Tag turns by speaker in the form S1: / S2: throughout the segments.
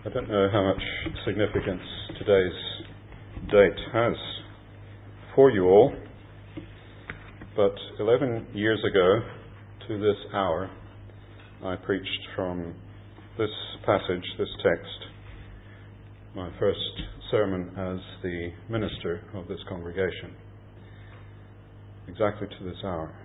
S1: I don't know how much significance today's date has for you all, but 11 years ago to this hour, I preached from this passage, this text, my first sermon as the minister of this congregation, exactly to this hour.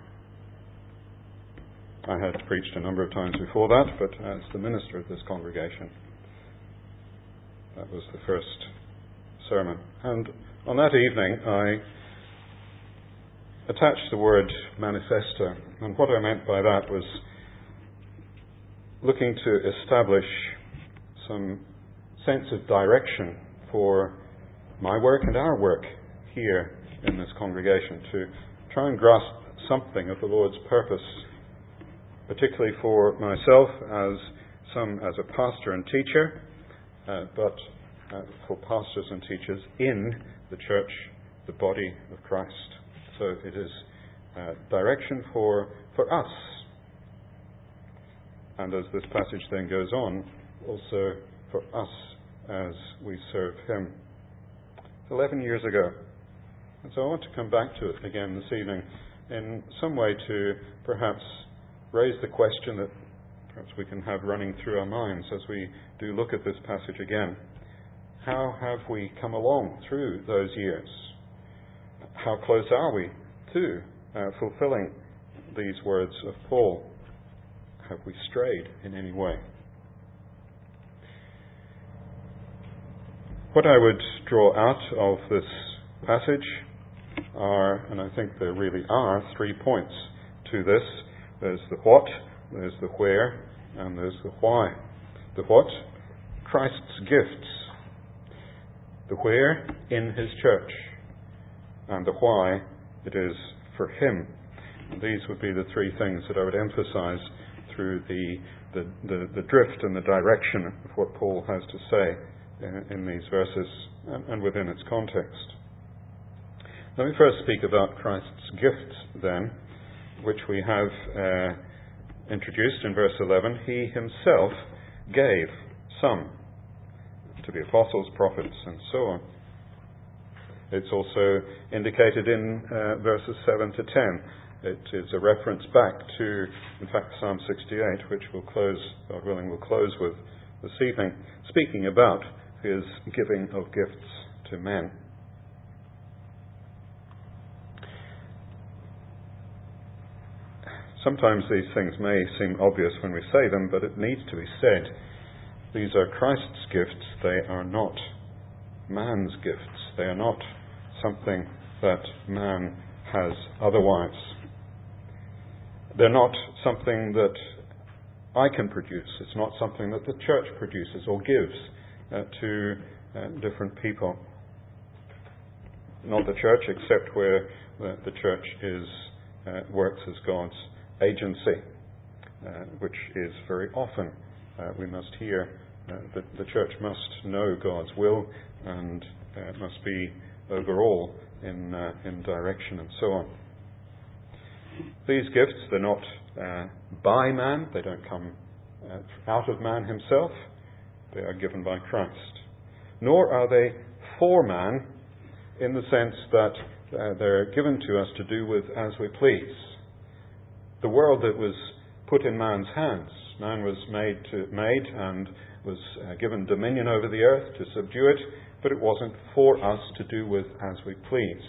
S1: I had preached a number of times before that, but as the minister of this congregation, that was the first sermon. And on that evening, I attached the word manifesto. And what I meant by that was looking to establish some sense of direction for my work and our work here in this congregation, to try and grasp something of the Lord's purpose, particularly for myself as a pastor and teacher, but for pastors and teachers in the church, the body of Christ. So it is direction for us. And as this passage then goes on, also for us as we serve Him. 11 years ago. And so I want to come back to it again this evening in some way to perhaps raise the question that perhaps we can have running through our minds as we do look at this passage again. How have we come along through those years? How close are we to fulfilling these words of Paul? Have we strayed in any way? What I would draw out of this passage are, and I think there really are, 3 points to this. There's the what, there's the where, and there's the why. The what? Christ's gifts. The where? In His church. And the why? It is for Him. And these would be the 3 things that I would emphasize through the drift and the direction of what Paul has to say in these verses and within its context. Let me first speak about Christ's gifts then, which we have introduced in verse 11. He Himself gave some to be apostles, prophets, and so on. It's also indicated in verses 7 to 10. It is a reference back to, in fact, Psalm 68, which we'll close, God willing, we'll close with this evening, speaking about His giving of gifts to men. Sometimes these things may seem obvious when we say them, but it needs to be said. These are Christ's gifts. They are not man's gifts. They are not something that man has otherwise. They're not something that I can produce. It's not something that the church produces or gives to different people. Not the church, except where the church works as God's agency, which is very often, we must hear, that the church must know God's will and must be overall in direction and so on. These gifts, they're not by man, they don't come out of man himself, they are given by Christ. Nor are they for man in the sense that they're given to us to do with as we please. The world that was put in man's hands, man was made and was given dominion over the earth to subdue it, but it wasn't for us to do with as we please.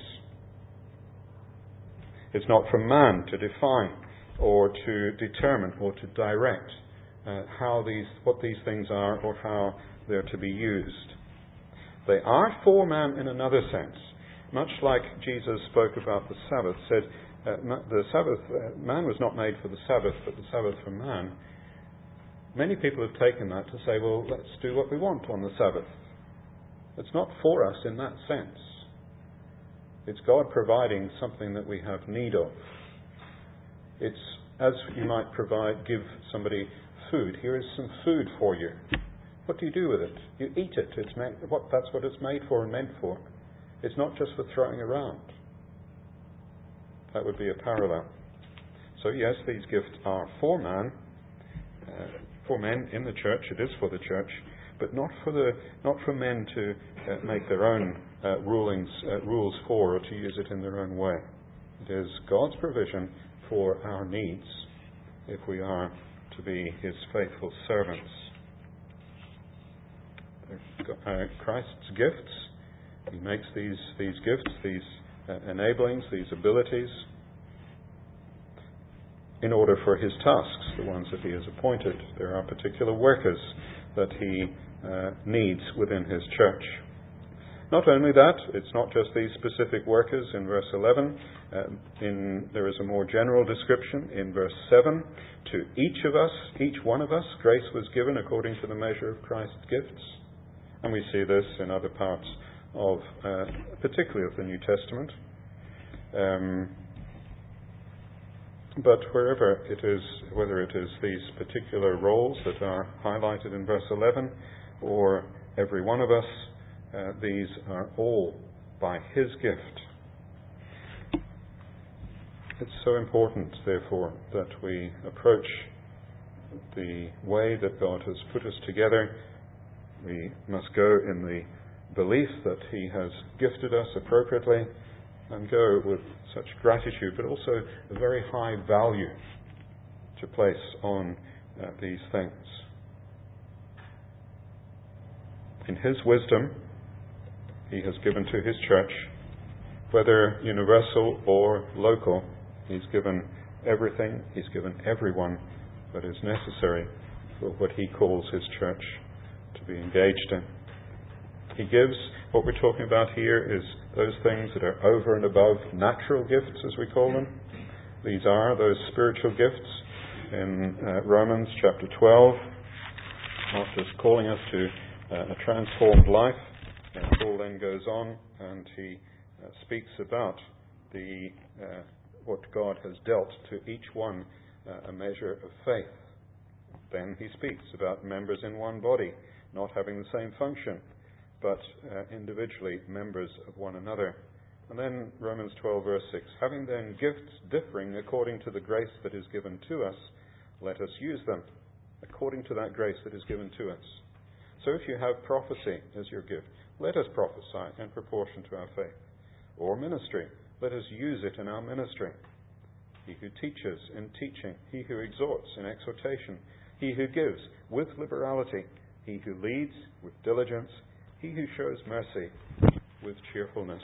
S1: It's not for man to define or to determine or to direct what these things are or how they're to be used. They are for man in another sense. Much like Jesus spoke about the Sabbath, said the Sabbath, man was not made for the Sabbath, but the Sabbath for man. Many people have taken that to say, well, let's do what we want on the Sabbath. It's not for us in that sense. It's God providing something that we have need of. It's as you might give somebody food. Here is some food for you. What do you do with it? You eat it. That's what it's made for and meant for. It's not just for throwing around. That would be a parallel. So yes, these gifts are for man, for men in the church. It is for the church, but not for men to make their own rules for, or to use it in their own way. It is God's provision for our needs if we are to be His faithful servants. Christ's gifts, He makes these gifts, these enablings, these abilities, in order for His tasks, the ones that He has appointed. There are particular workers that He needs within His church. Not only that, it's not just these specific workers in verse 11. There is a more general description in verse 7. To each of us, each one of us, grace was given according to the measure of Christ's gifts. And we see this in other parts of, particularly of the New Testament. But wherever it is, whether it is these particular roles that are highlighted in verse 11, or every one of us, these are all by His gift. It's so important, therefore, that we approach the way that God has put us together. We must go in the belief that He has gifted us appropriately, and go with such gratitude, but also a very high value to place on these things. In His wisdom, He has given to His church, whether universal or local, He's given everything, He's given everyone that is necessary for what He calls His church to be engaged in. He gives, what we're talking about here is those things that are over and above natural gifts, as we call them. These are those spiritual gifts in Romans chapter 12, after calling us to a transformed life. Paul then goes on and he speaks about what God has dealt to each one a measure of faith. Then he speaks about members in one body not having the same function, but individually members of one another. And then Romans 12 verse 6, having then gifts differing according to the grace that is given to us, let us use them according to that grace that is given to us. So if you have prophecy as your gift, let us prophesy in proportion to our faith. Or ministry, let us use it in our ministry. He who teaches in teaching, he who exhorts in exhortation, he who gives with liberality, he who leads with diligence, he who shows mercy with cheerfulness.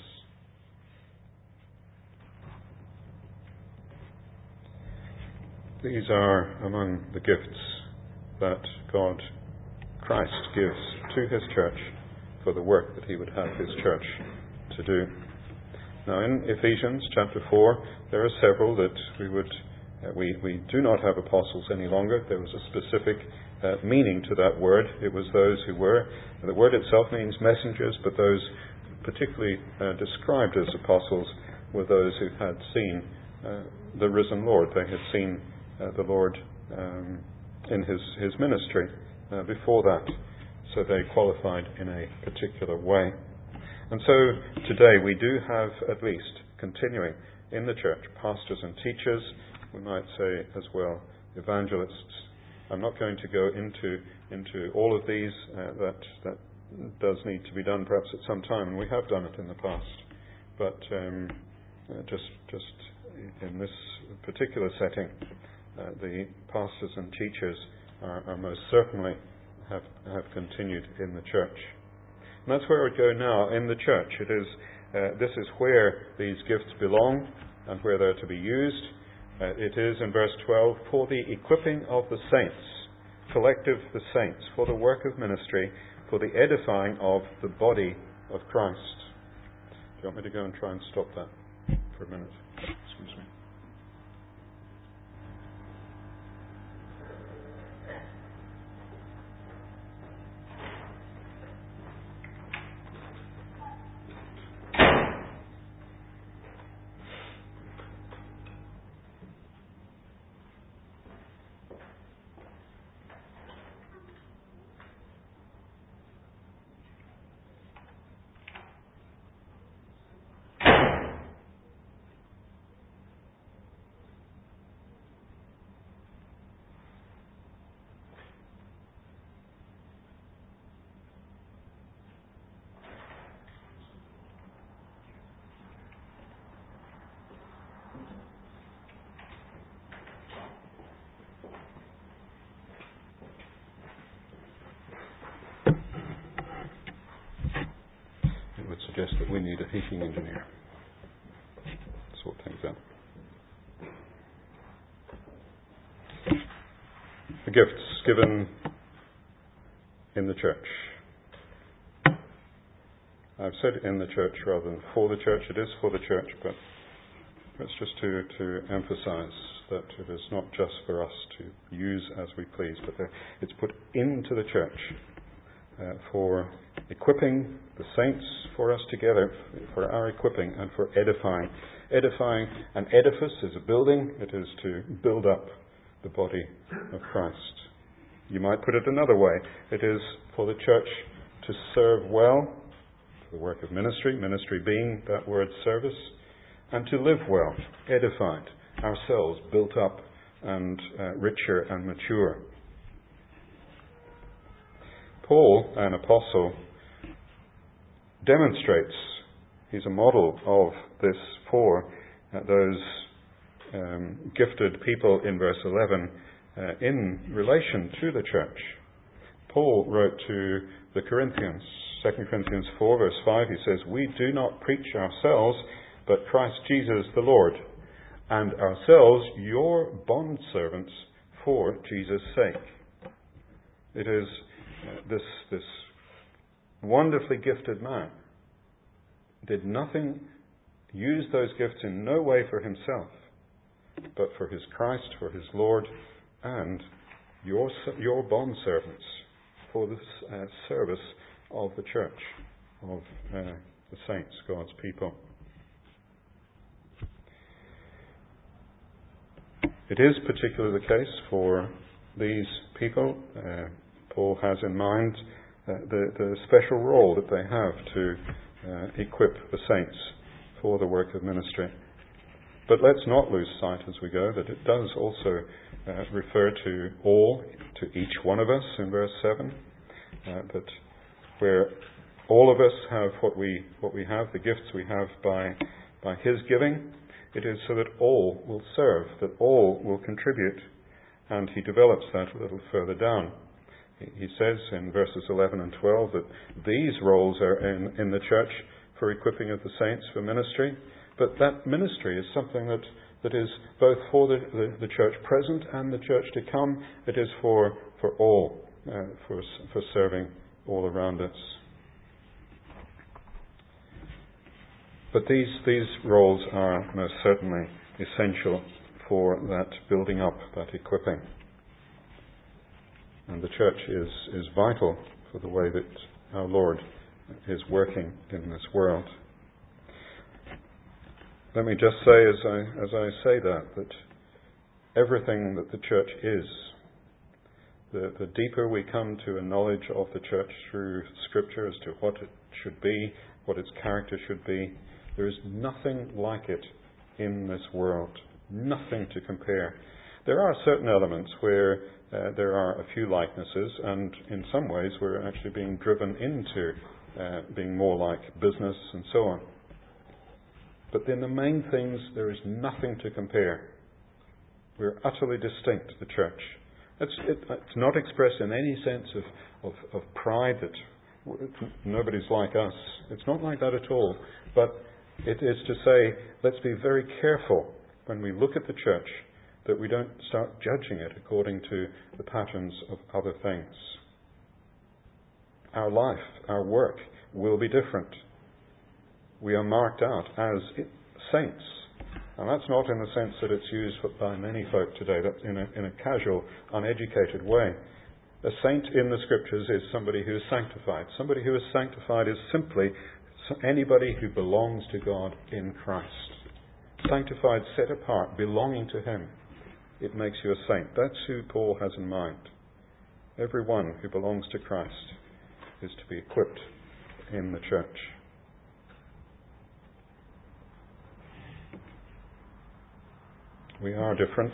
S1: These are among the gifts that God, Christ, gives to His church for the work that He would have His church to do. Now in Ephesians chapter 4, there are several that we do not have apostles any longer. There was a specific meaning to that word. It was those who were, the word itself means messengers, but those particularly described as apostles were those who had seen the risen Lord. They had seen the Lord in His ministry before that. So they qualified in a particular way. And so today we do have at least continuing in the church pastors and teachers, we might say as well evangelists. I'm not going to go into all of these. That does need to be done perhaps at some time, and we have done it in the past. But just in this particular setting, the pastors and teachers are most certainly have continued in the church. And that's where we go now in the church. It is this is where these gifts belong and where they're to be used. It is in verse 12, for the equipping of the saints, collective the saints, for the work of ministry, for the edifying of the body of Christ. Do you want me to go and try and stop that for a minute? Excuse me. we need a heating engineer. Sort things out. The gifts given in the church. I've said in the church rather than for the church. It is for the church, but it's just to emphasize that it is not just for us to use as we please, but it's put into the church for equipping the saints, for us together, for our equipping and for edifying. Edifying, an edifice is a building. It is to build up the body of Christ. You might put it another way. It is for the church to serve well, for the work of ministry, ministry being that word service, and to live well, edified, ourselves built up and richer and mature. Paul, an apostle, demonstrates, he's a model of this for those gifted people in verse 11 in relation to the church. Paul wrote to the Corinthians, 2 Corinthians 4 verse 5, he says, "We do not preach ourselves, but Christ Jesus the Lord, and ourselves your bondservants for Jesus' sake." It is this wonderfully gifted man did nothing, used those gifts in no way for himself, but for his Christ, for his Lord, and your bondservants for the service of the church, of the saints, God's people. It is particularly the case for these people. Paul has in mind the special role that they have to equip the saints for the work of ministry. But let's not lose sight as we go that it does also refer to all, to each one of us in verse 7, that where all of us have what we have, the gifts we have by his giving, it is so that all will serve, that all will contribute. And he develops that a little further down. He says in verses 11 and 12 that these roles are in the church for equipping of the saints for ministry. But that ministry is something that is both for the church present and the church to come. It is for all, for serving all around us. But these roles are most certainly essential for that building up, that equipping. And the church is vital for the way that our Lord is working in this world. Let me just say, as I say that everything that the church is, the deeper we come to a knowledge of the church through Scripture as to what it should be, what its character should be, there is nothing like it in this world. Nothing to compare. There are certain elements where there are a few likenesses, and in some ways we're actually being driven into being more like business and so on. But in the main things, there is nothing to compare. We're utterly distinct, the church. It's not expressed in any sense of pride that nobody's like us. It's not like that at all. But it is to say, let's be very careful when we look at the church that we don't start judging it according to the patterns of other things. Our life, our work will be different. We are marked out as saints. And that's not in the sense that it's used by many folk today. That's in a casual, uneducated way. A saint in the Scriptures is somebody who is sanctified. Somebody who is sanctified is simply anybody who belongs to God in Christ. Sanctified, set apart, belonging to Him. It makes you a saint. That's who Paul has in mind. Everyone who belongs to Christ is to be equipped in the church. We are different.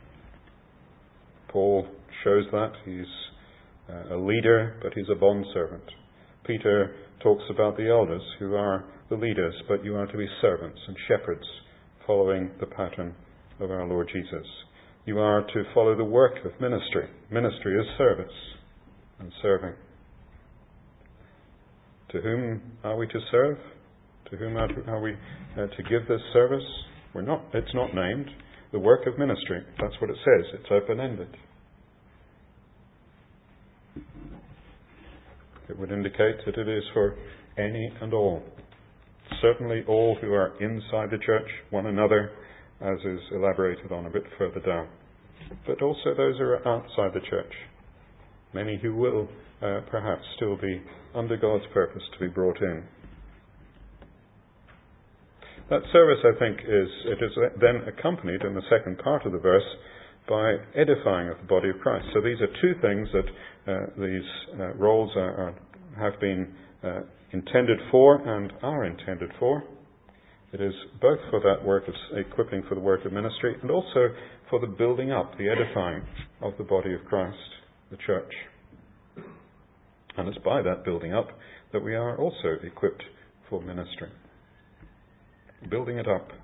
S1: Paul shows that. He's a leader, but he's a bondservant. Peter talks about the elders who are the leaders, but you are to be servants and shepherds, following the pattern of our Lord Jesus. You are to follow the work of ministry. Ministry is service and serving. To whom are we to serve? To whom are we to give this service? It's not named. The work of ministry. That's what it says. It's open-ended. It would indicate that it is for any and all. Certainly all who are inside the church, one another, as is elaborated on a bit further down. But also those who are outside the church. Many who will perhaps still be under God's purpose to be brought in. That service, I think, is then accompanied in the second part of the verse by edifying of the body of Christ. So these are two things that these roles have been intended for and are intended for. It is both for that work of equipping for the work of ministry and also for the building up, the edifying of the body of Christ, the church. And it's by that building up that we are also equipped for ministry. Building it up.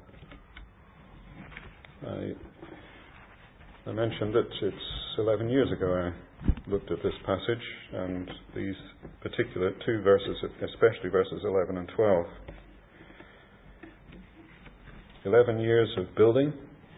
S1: I mentioned that it's 11 years ago I looked at this passage and these particular two verses, especially verses 11 and 12. 11 years of building.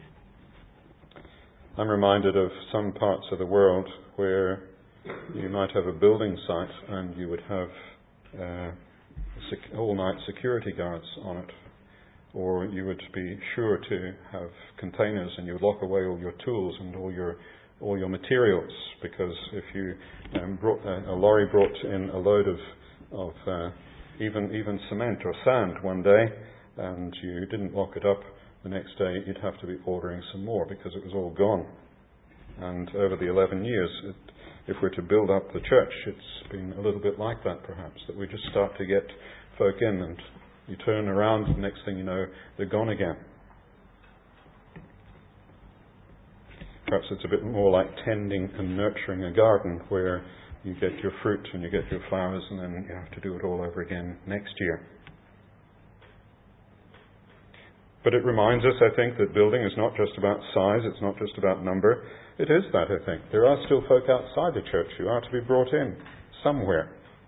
S1: I'm reminded of some parts of the world where you might have a building site and you would have all-night security guards on it. Or you would be sure to have containers and you would lock away all your tools and all your materials, because if you a lorry brought in a load of even cement or sand one day and you didn't lock it up, the next day you'd have to be ordering some more because it was all gone. And over the 11 years, if we're to build up the church, it's been a little bit like that perhaps, that we just start to get folk in and you turn around, the next thing you know, they're gone again. Perhaps it's a bit more like tending and nurturing a garden where you get your fruit and you get your flowers and then you have to do it all over again next year. But it reminds us, I think, that building is not just about size, it's not just about number. It is that, I think. There are still folk outside the church who are to be brought in somewhere.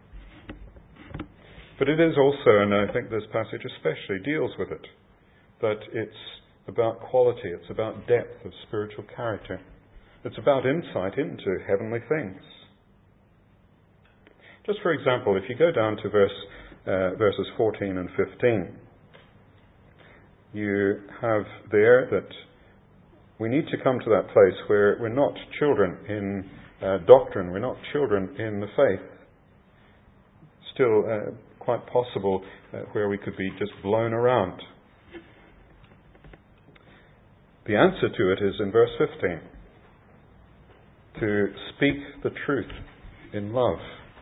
S1: But it is also, and I think this passage especially deals with it, that it's about quality, it's about depth of spiritual character. It's about insight into heavenly things. Just for example, if you go down to verses 14 and 15, you have there that we need to come to that place where we're not children in doctrine, we're not children in the faith. Still quite possible where we could be just blown around. The answer to it is in verse 15. To speak the truth in love.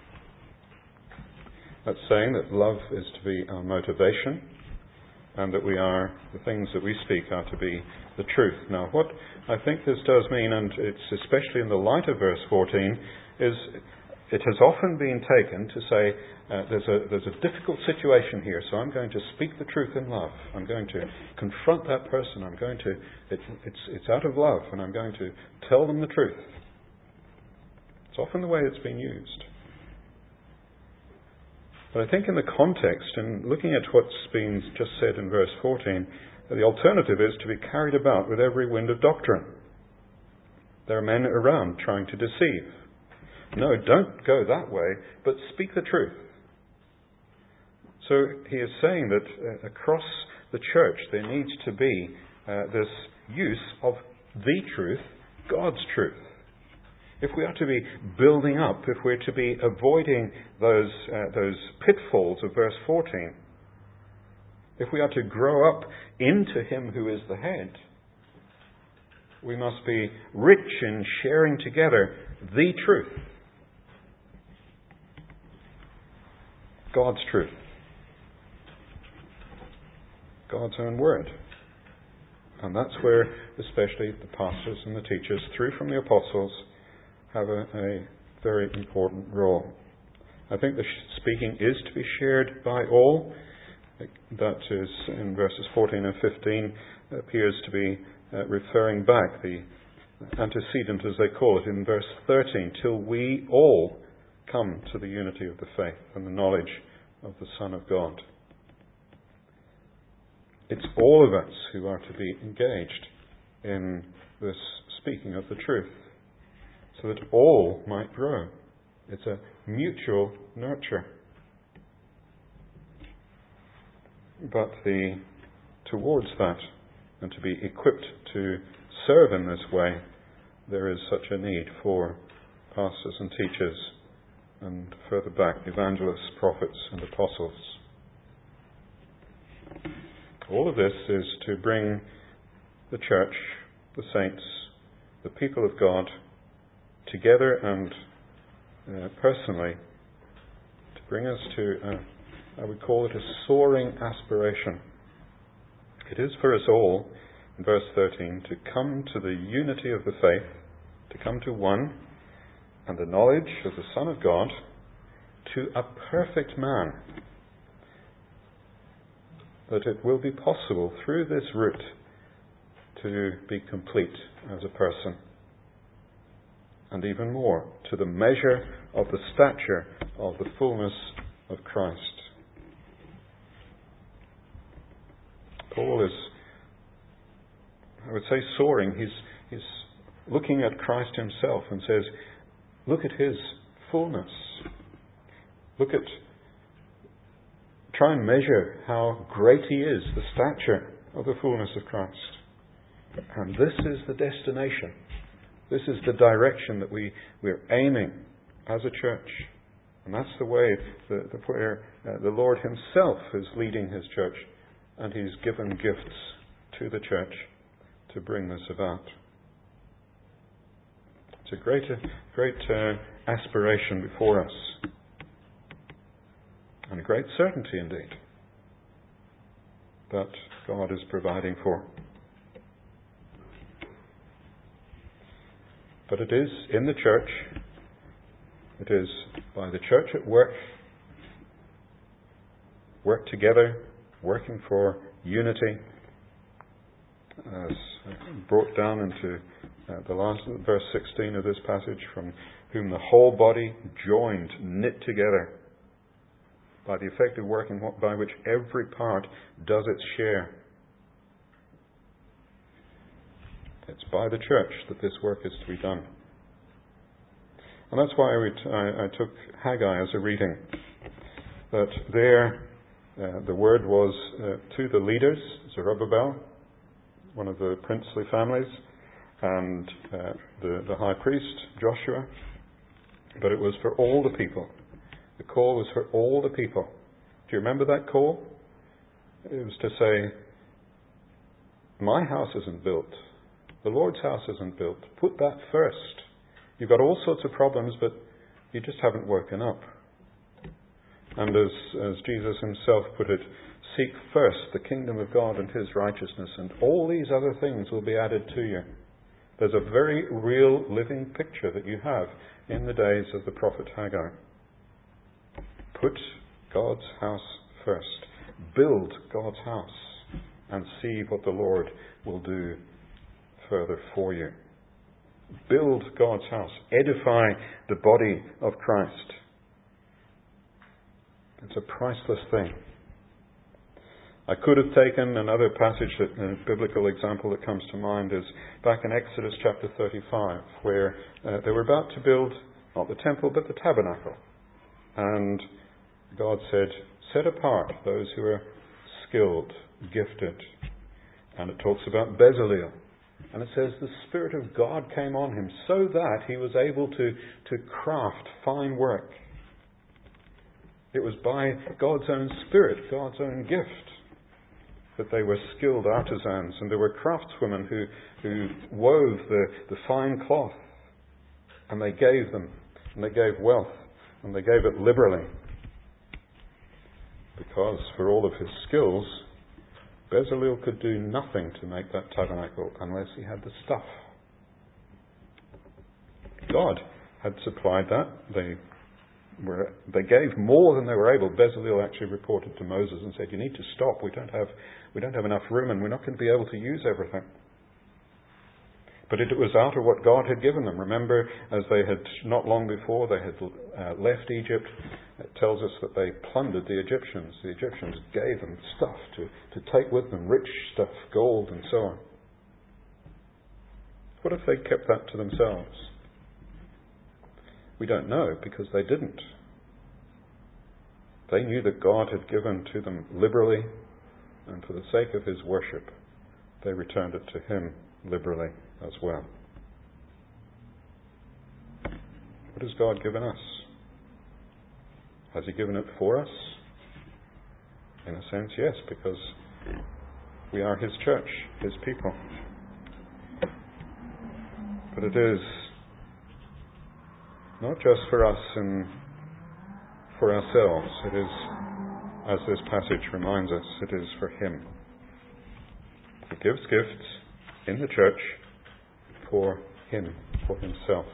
S1: That's saying that love is to be our motivation and that the things that we speak are to be the truth. Now, what I think this does mean, and it's especially in the light of verse 14, is it has often been taken to say there's a difficult situation here, so I'm going to speak the truth in love. I'm going to confront that person. It's out of love, and I'm going to tell them the truth. It's often the way it's been used. But I think in the context, and looking at what's been just said in verse 14, the alternative is to be carried about with every wind of doctrine. There are men around trying to deceive. No, don't go that way, but speak the truth. So he is saying that across the church there needs to be this use of the truth, God's truth. If we are to be building up, if we're to be avoiding those pitfalls of verse 14, if we are to grow up into Him who is the head, we must be rich in sharing together the truth. God's truth. God's own word. And that's where especially the pastors and the teachers, through from the apostles, have a very important role. I think the speaking is to be shared by all. That is, in verses 14 and 15, appears to be referring back, the antecedent as they call it, in verse 13, till we all come to the unity of the faith and the knowledge of the Son of God. It's all of us who are to be engaged in this speaking of the truth, so that all might grow. It's a mutual nurture. But towards that, and to be equipped to serve in this way, there is such a need for pastors and teachers, and further back, evangelists, prophets, and apostles. All of this is to bring the church, the saints, the people of God together and personally to bring us to, I would call it a soaring aspiration. It is for us all, in verse 13, to come to the unity of the faith, to come to one, and the knowledge of the Son of God, to a perfect man, that it will be possible through this route to be complete as a person, and even more, to the measure of the stature of the fullness of Christ. Paul is, I would say, soaring. He's looking at Christ himself and says, look at his fullness. Try and measure how great he is, the stature of the fullness of Christ. And this is the destination. This is the direction that we're aiming as a church. And that's the way where the Lord himself is leading his church. And he's given gifts to the church to bring this about. It's a great aspiration before us. And a great certainty indeed that God is providing for. But it is in the church, it is by the church at work together, working for unity, as brought down into the last verse 16 of this passage, from whom the whole body joined, knit together, by the effective working by which every part does its share. It's by the church that this work is to be done. And that's why I took Haggai as a reading. That there, the word was to the leaders, Zerubbabel, one of the princely families, and the high priest, Joshua. But it was for all the people. The call was for all the people. Do you remember that call? It was to say, my house isn't built. The Lord's house isn't built. Put that first. You've got all sorts of problems, but you just haven't woken up. And as Jesus himself put it, seek first the kingdom of God and his righteousness, and all these other things will be added to you. There's a very real living picture that you have in the days of the prophet Haggai. Put God's house first. Build God's house and see what the Lord will do further for you. Build God's house. Edify the body of Christ. It's a priceless thing. I could have taken another passage, a biblical example that comes to mind is back in Exodus chapter 35, where they were about to build, not the temple, but the tabernacle. And God said, set apart those who are skilled, gifted. And it talks about Bezalel. And it says the Spirit of God came on him so that he was able to craft fine work. It was by God's own Spirit, God's own gift, that they were skilled artisans. And there were craftswomen who wove the fine cloth. And they gave them. And they gave wealth. And they gave it liberally. Because for all of his skills, Bezalel could do nothing to make that tabernacle unless he had the stuff. God had supplied that. They gave more than they were able. Bezalel actually reported to Moses and said, you need to stop. We don't have enough room and we're not going to be able to use everything. But it was out of what God had given them. Remember, as they had, not long before, they had left Egypt, it tells us that they plundered the Egyptians. The Egyptians gave them stuff to take with them, rich stuff, gold and so on. What if they kept that to themselves? We don't know, because they didn't. They knew that God had given to them liberally, and for the sake of his worship, they returned it to him liberally as well. What has God given us? Has he given it for us? In a sense, yes, because we are his church, his people. But it is not just for us and for ourselves. It is, as this passage reminds us, it is for him. He gives gifts in the church for him, for himself.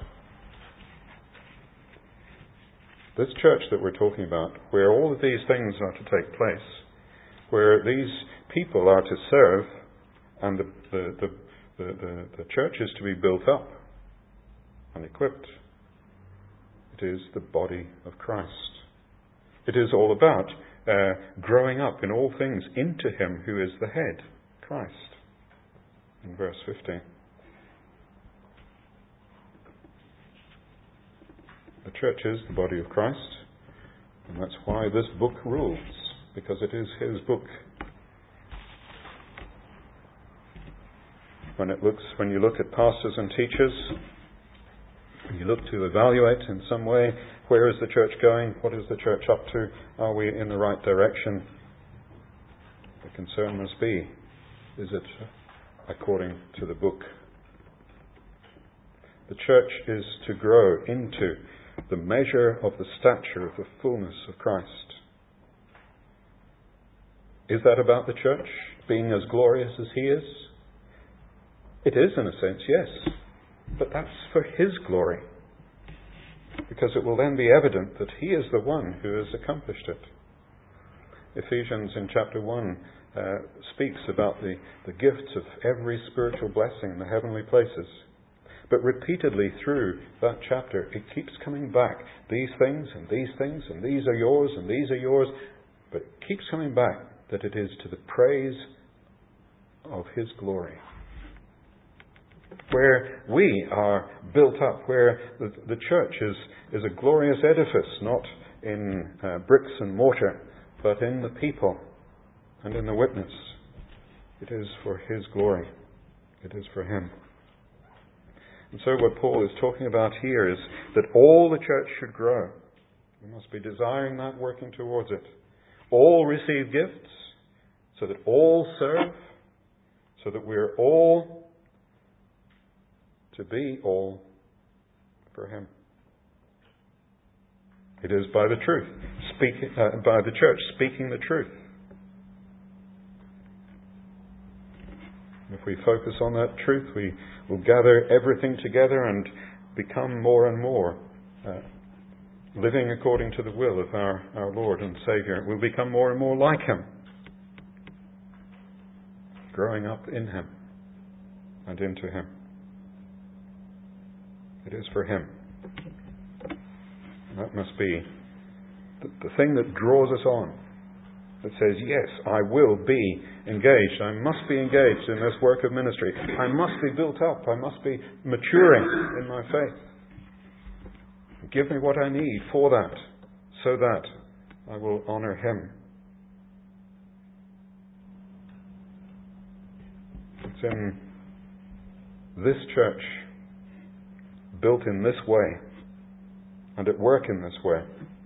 S1: This church that we're talking about, where all of these things are to take place, where these people are to serve, and the church is to be built up and equipped, it is the body of Christ. It is all about growing up in all things into him who is the head, Christ. In verse 15. The church is the body of Christ, and that's why this book rules, because it is his book. When you look at pastors and teachers, when you look to evaluate in some way, where is the church going? What is the church up to? Are we in the right direction? The concern must be, is it according to the book? The church is to grow into the measure of the stature of the fullness of Christ. Is that about the church being as glorious as he is? It is, in a sense, yes. But that's for his glory. Because it will then be evident that he is the one who has accomplished it. Ephesians in chapter 1 speaks about the gifts of every spiritual blessing in the heavenly places. But repeatedly through that chapter, it keeps coming back. These things, and these things, and these are yours, and these are yours. But it keeps coming back that it is to the praise of his glory. Where we are built up, where the church is a glorious edifice, not in bricks and mortar, but in the people and in the witness. It is for his glory. It is for him. And so what Paul is talking about here is that all the church should grow. We must be desiring that, working towards it. All receive gifts, so that all serve, so that we're all to be all for him. It is by the truth, by the church speaking the truth. If we focus on that truth, we will gather everything together and become more and more living according to the will of our Lord and Saviour. We'll become more and more like him, growing up in him and into him. It is for him. That must be the thing that draws us on. That says, yes, I will be engaged. I must be engaged in this work of ministry. I must be built up. I must be maturing in my faith. Give me what I need for that, so that I will honour him. It's in this church, built in this way, and at work in this way,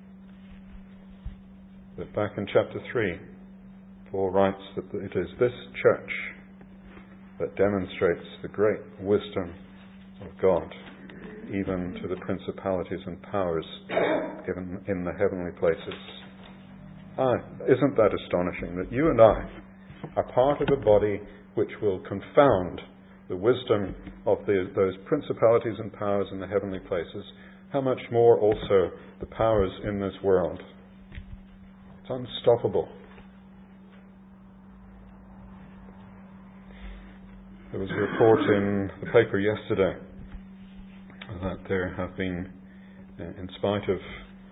S1: that back in chapter 3, Paul writes that it is this church that demonstrates the great wisdom of God, even to the principalities and powers given in the heavenly places. Isn't that astonishing that you and I are part of a body which will confound the wisdom of those principalities and powers in the heavenly places? How much more also the powers in this world? It's unstoppable. There was a report in the paper yesterday that there have been, in spite of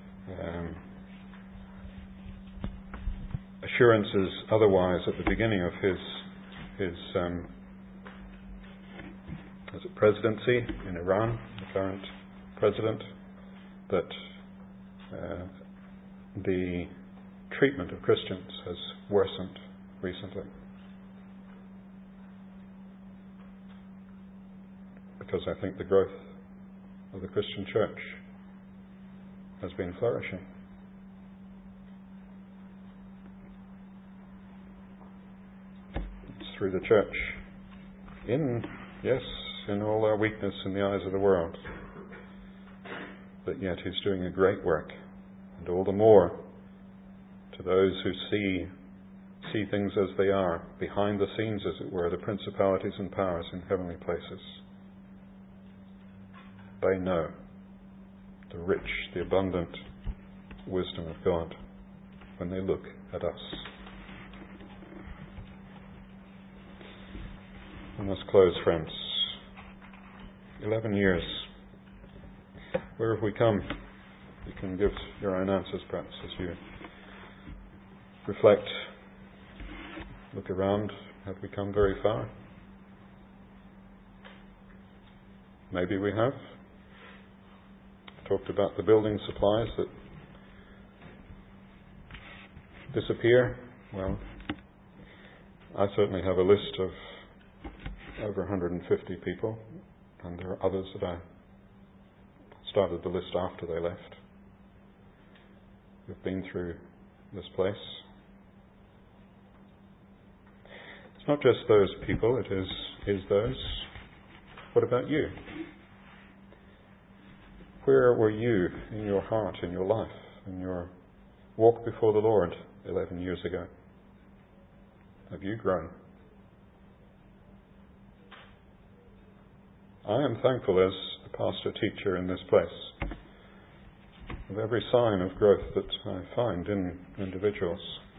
S1: assurances otherwise at the beginning of his presidency in Iran, the current president, that the treatment of Christians has worsened recently. Because I think the growth of the Christian church has been flourishing. It's through the church, in all our weakness in the eyes of the world, but yet He's doing a great work, and all the more to those who see things as they are, behind the scenes, as it were, the principalities and powers in heavenly places. They know the rich, the abundant wisdom of God when they look at us. I must close, friends. 11 years. Where have we come? You can give your own answers, perhaps, as you reflect, look around. Have we come very far? Maybe we have. Talked about the building supplies that disappear. Well, I certainly have a list of over 150 people, and there are others that I started the list after they left, who've been through this place. It's not just those people, it is those. What about you? Where were you in your heart, in your life, in your walk before the Lord 11 years ago? Have you grown? I am thankful as the pastor-teacher in this place of every sign of growth that I find in individuals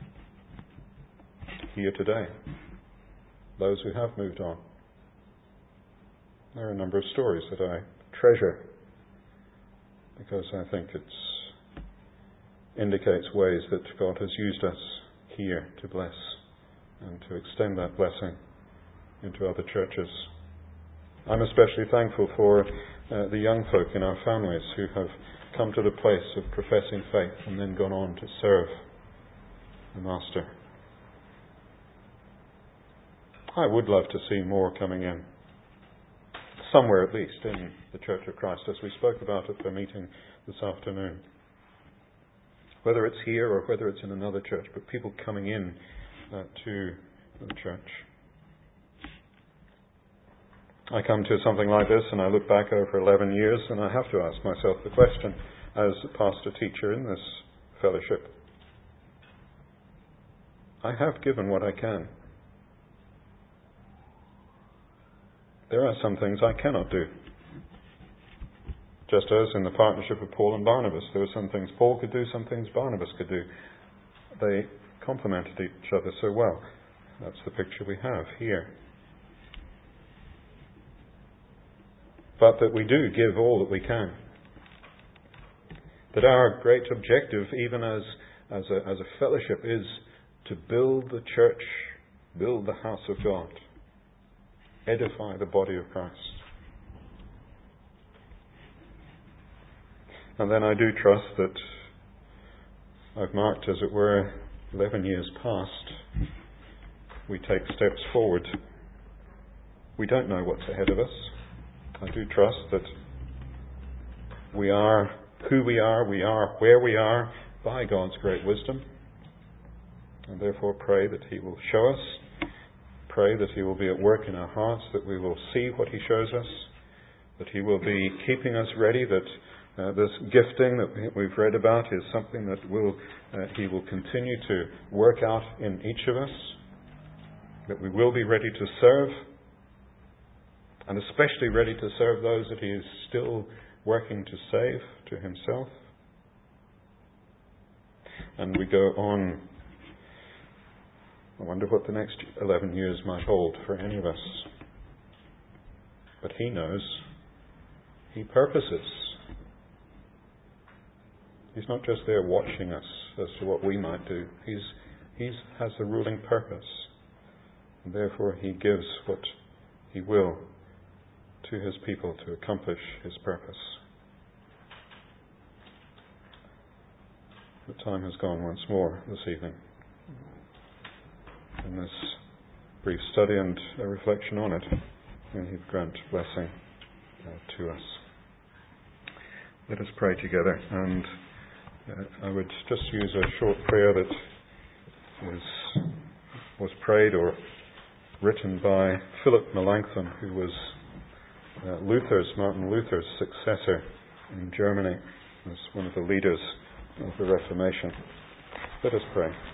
S1: here today, those who have moved on. There are a number of stories that I treasure because I think it indicates ways that God has used us here to bless and to extend that blessing into other churches. I'm especially thankful for the young folk in our families who have come to the place of professing faith and then gone on to serve the Master. I would love to see more coming in, somewhere at least in the Church of Christ, as we spoke about at the meeting this afternoon. Whether it's here or whether it's in another church, but people coming in to the church. I come to something like this and I look back over 11 years and I have to ask myself the question, as a pastor-teacher in this fellowship, I have given what I can. There are some things I cannot do. Just as in the partnership of Paul and Barnabas, there were some things Paul could do, some things Barnabas could do. They complemented each other so well. That's the picture we have here. But that we do give all that we can. That our great objective, even as a fellowship, is to build the church, build the house of God, edify the body of Christ. And then I do trust that I've marked, as it were, 11 years past. We take steps forward. We don't know what's ahead of us. I do trust that we are who we are where we are by God's great wisdom. And therefore pray that He will show us. Pray that He will be at work in our hearts, that we will see what He shows us, that He will be keeping us ready, that this gifting that we've read about is something that He will continue to work out in each of us, that we will be ready to serve, and especially ready to serve those that He is still working to save to Himself. And we go on. I wonder what the next 11 years might hold for any of us. but He knows. He purposes. He's not just there watching us as to what we might do. He has a ruling purpose. And therefore He gives what He will to His people to accomplish His purpose. The time has gone once more this evening in this brief study and a reflection on it. May He grant blessing to us. Let us pray together, and I would just use a short prayer that was prayed or written by Philip Melanchthon, who was Martin Luther's successor in Germany, as one of the leaders of the Reformation. Let us pray.